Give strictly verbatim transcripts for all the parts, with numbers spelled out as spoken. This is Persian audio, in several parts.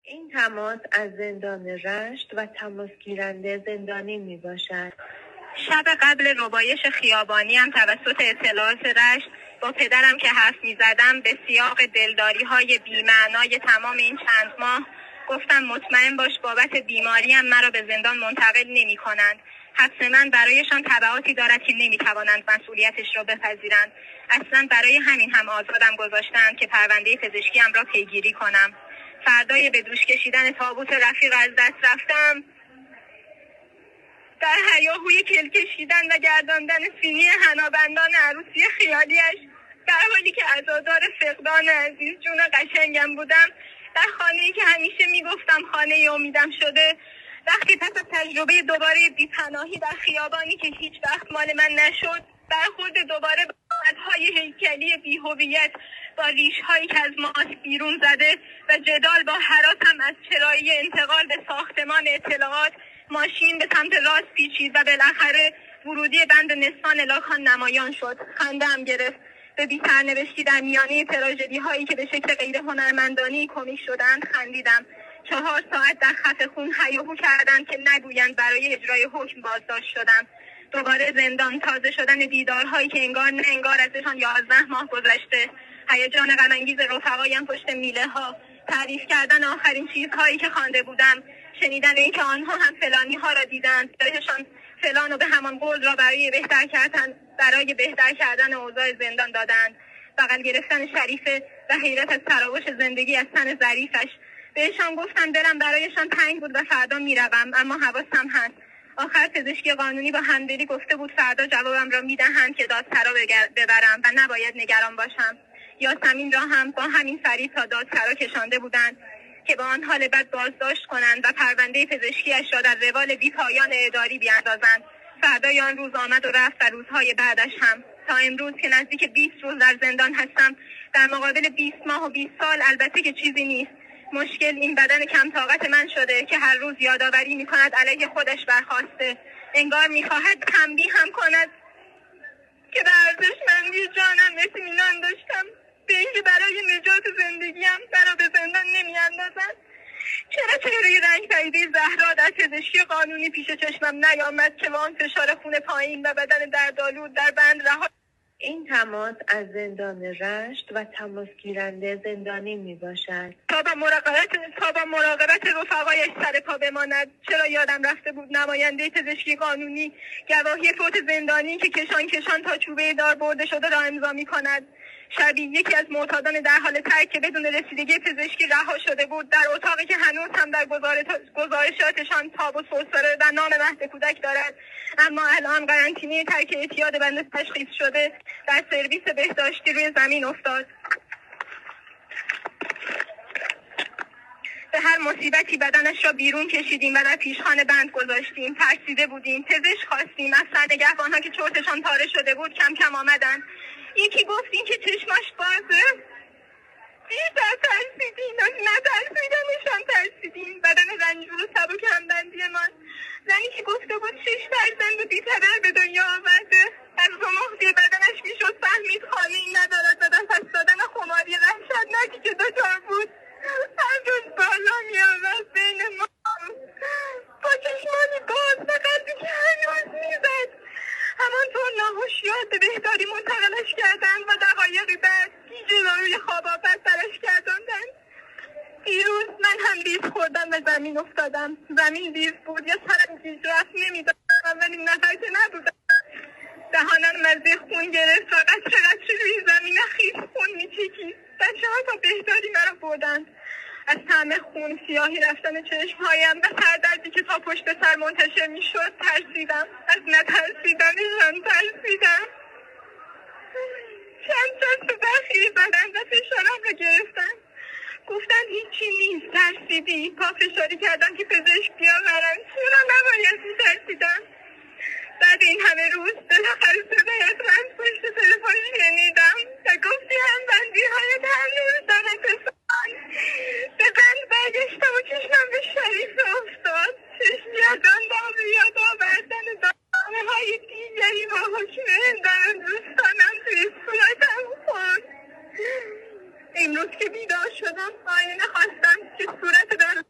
این تماس از زندان رشت و تماس گیرنده زندانی می باشد. شب قبل ربایش خیابانی هم توسط اطلاعات رشت با پدرم که حرف می زدم به سیاق دلداری های بی‌معنای تمام این چند ماه گفتم مطمئن باش بابت بیماریم مرا به زندان منتقل نمی کنند. حبس من برایشان تبعاتی دارد که نمی توانند مسئولیتش را بپذیرند. اصلا برای همین هم آزادم گذاشتند که پرونده پزشکیم را پیگیری کنم. فردای به دوش کشیدن تابوت رفیق از دست رفتم، در هیاهوی کل کشیدن و گرداندن سینی حنابندان عروسی خیالیش، در حالی که عزادار فقدان عزیز جون قشنگم بودم، در خانه‌ای که همیشه میگفتم خانه امیدم شده، وقتی پس از تجربه دوباره بی‌پناهی در خیابانی که هیچ وقت مال من نشد، برخورد دوباره با عادت‌های هیکلی بی‌هویت، با ریش‌هایی که از ماست بیرون زده و جدال با هراسم از چرایی انتقال به ساختمان اطلاعات، ماشین به سمت راست پیچید و بالاخره ورودی بند نسوان لاکان نمایان شد. خنده‌ام گرفت. به بی سرنوشتی در میانه تراژدی هایی که به شکل غیر هنرمندانه کمیک شدند خندیدم. چهار ساعت در خط خون هیاهو کردند که نگویند برای اجرای حکم بازداشت شدم. دوباره زندان، تازه شدن دیدارهایی که انگار نه انگار ازشان یازده ماه گذشته، هیجان غم‌انگیز رفقایم پشت میله ها، تعریف کردن آخرین چیزهایی که خوانده بودم، شنیدن اینکه آنها هم فلانی ها را دیدند، دلشان فلان و به همان قول را برای بهتر کردن برای بهتر کردن اوضاع زندان دادند. بغل گرفتن شریفه و حیرت از تراوش زندگی از تن ظریفش. بهشان گفتم دلم برایشان تنگ بود و فردا میروم، اما حواسم هست. آخر پزشکی قانونی با همدلی گفته بود فردا جوابم را میدهند که دادسرا ببرم و نباید نگران باشم. یاسمین را هم با همین فریب تا دادسرا کشانده بودند که با آن حال بد بازداشت کنند و پرونده پزشکیش را در روال بی پایان اداری بیاندازند. فردای آن روز آمد و رفت و روزهای بعدش هم، تا امروز که نزدیک بیست روز در زندان هستم. در مقابل بیست ماه و بیست سال البته که چیزی نیست. مشکل این بدن کم طاقت من شده که هر روز یادآوری می‌کند علیه خودش برخاسته. انگار می‌خواهد تنبیه هم کند که به ارزشمندی جانم اطمینان داشتم، به اینکه برای نجات زندگیم مرا به زندان نمی‌اندازند. چرا چهره رنگ پریده زهرا در پزشکی قانونی پیش چشمم نیامد که با آن فشار خون پایین و بدن دردآلود در بند رها. این تماس از زندان رشت و تماس گیرنده زندانی می باشد. تا با مراقبت تا با مراقبت رفقایش سر پا بماند. چرا یادم رفته بود نماینده پزشکی قانونی گواهی فوت زندانی که کشان کشان تا چوبه دار برده شده را امضا می کند. شبیه یکی از معتادان در حال ترک که بدون رسیدگی پزشکی رها شده بود، در اتاقی که هنوز هم در گزارشاتشان تاب و سرسره و نام مهد کودک دارد، اما الان قرنطینه ترک اعتیاد بنده تشخیص شده، در سرویس بهداشتی روی زمین افتاد. به هر مصیبتی بدنش را بیرون کشیدیم و در پیشخانه بند گذاشتیم. ترسیده بودیم، پزشک خواستیم. از سرنگهبان‌ها که چرتشان پاره شده بود کم کم آمدند. یکی گفت این که چشماش بازه. بیشتر ترسیدیم، نترسیدنشان ترسیدیم. بدن رنجور و سبک همبندی من. زنی که گفته بود شش فرزند بی پدر به دنیا آورده. از زمختی بدنش میشد فهمید خانه این ندارد و در پس دادن خماری وحشتناکی که دچار بود. هر روز بالا می آمد بین ما با چشمانی باز و قلبی که هنوز میزد. همانطور ناهوشیار به بهداری منتقلش کردند و دقایقی بعد گیجه را روی خواب آفت سرش گرداندند. دیروز من هم لیز خوردم و زمین افتادم. زمین لیز بود یا سرم گیج رفت نمیدانم، ولی نفر که نبودم. دهانم مزه خون گرفت و قطره قطره روی زمین خیس خون میچکید. بچه ها تا بهداری مرا بردند. از طعم خون، سیاهی رفتن چشمهایم و سردردی که تا پشت سر منتشر میشد ترسیدم. از نترسیدنشان ترسیدم. چند جست و بخیری زدن و فشارم را گرفتن. گفتن هیچی نیست، ترسیدی. پا فشاری کردن که پزشک بیاورن. چرا نباید میترسیدم؟ بعد این همه روز بالاخره صدایت را از پشت تلفن شنیدم و گفتی همبندی هایت هنوز دارد بسان. به بند برگشتم و چشمم به شریف افتاد. چشم یاداندم به یاد آوردن دامه های دیگری با حکم اندام دوستانم توی صورتم خورد. امروز که بیدار شدم آینه خواستم که صورت دارم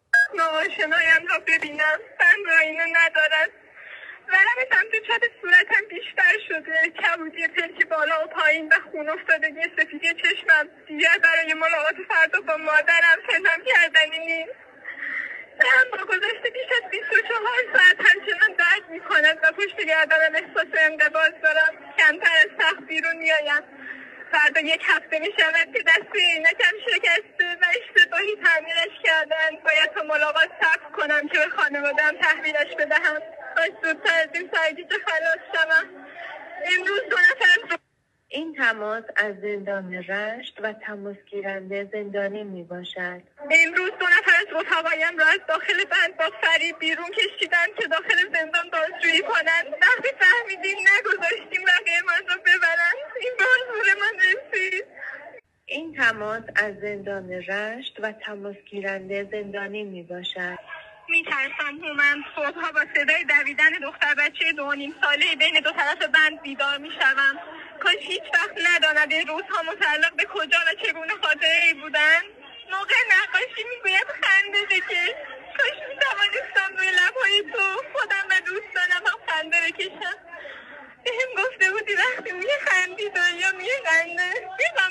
آشنایم را ببینم. بند را اینو ندارد. ورم سمت چپ صورتم بیشتر شده. کبودی پلک بالا و پایین و خون افتادگی سفیدی چشمم. دیگر برای ملاقات فردا با مادرم پنهان کردنی نیست. هم با گذشته بیش از بیست و چهار ساعت همچنان درد می کند و پشت گردنم احساس انقباض دارم. کمتر از سقف بیرون می آیم. فردا یک هفته می شود که دسته عینکم شکسته و اشتباهی تعمیرش کردن. باید تا ملاقات صبر کنم که به خانواده‌ام تحویلش بدهم. باید زودتر از این سرگیجه خلاص شوم. امروز دو نفر این تماس از زندان رشت و تماس گیرنده زندانی می باشد. امروز دو نفر از رفقایم را از داخل بند با فریب بیرون کشیدن که داخل زندان بازجویی کنند. وقتی فهمیدیم نگذاشتیم بقیه‌مان را ببرند. این بار زورمان رسید. این تماس از زندان رشت و تماس گیرنده زندانی می باشد. می ترسم هومن. صبحها با صدای دویدن دختر بچه دو و نیم ساله بین دو طرف بند بیدار می شوم. کاش هیچ وقت نداند این روزها متعلق به کجا و چگونه خاطره ای بودن. موقع نقاشی میگوید خنده بکش. کاش میتوانستم روی لبهای تو خودم و دوستانم هم خنده بکشم. بهم گفته بودی وقتی میخندی دنیا میخنده.